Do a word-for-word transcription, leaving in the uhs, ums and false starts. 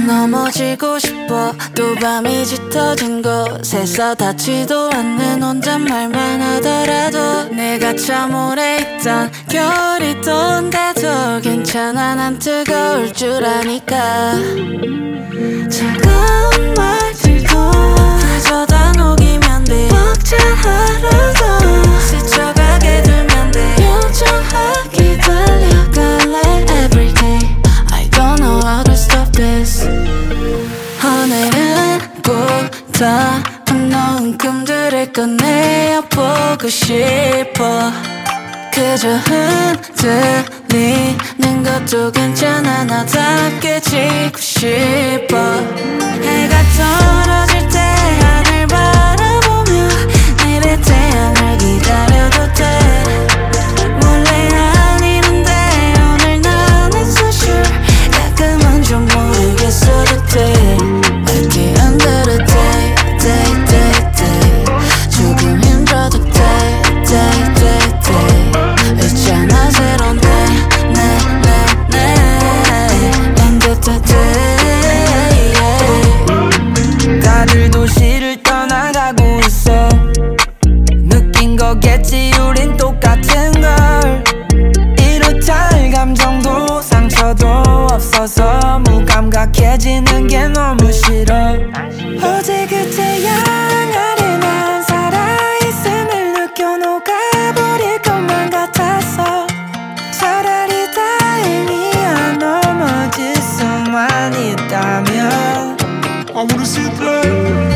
넘어지고 싶어 또 밤이 짙어진 곳에서 닿지도 않는 혼잣말만 하더라도 내가 참 오래 있던 겨울이 또 온대도 괜찮아 난 뜨거울 줄 아니까 차가운 말들도 그저 다 녹이면 돼 벅찬 하루도 스쳐가게 두면 돼 요청하기 달려갈래 everyday I don't know how to stop this 오늘은 보다 unknown 꿈들을 꺼내어 보고 싶어 그저 흔들리는 것도 괜찮아 나답게 지고 싶어 해가 떨어질 때 하늘 바라보며 내릴 태양을 기다려도 돼 원래 아니는데 오늘 나는 so sure 가끔은 좀 모르겠어도 돼 At the end of the day, day, day, day 조금 힘들어도 day, day, day, day 있잖아 새로운 day, 네, 네, 네 End of the day, yeah. 다들 도시를 떠나가고 있어 느낀 거겠지 우린 똑같은 걸 이렇다 감정도 상처도 없어서 무감각해지는 게 너무 싫어 어제 그 태양 아래 난 살아있음을 느껴 녹아버릴 것만 같았어 차라리 다행이야 넘어질 수만 있다면 I wanna see blood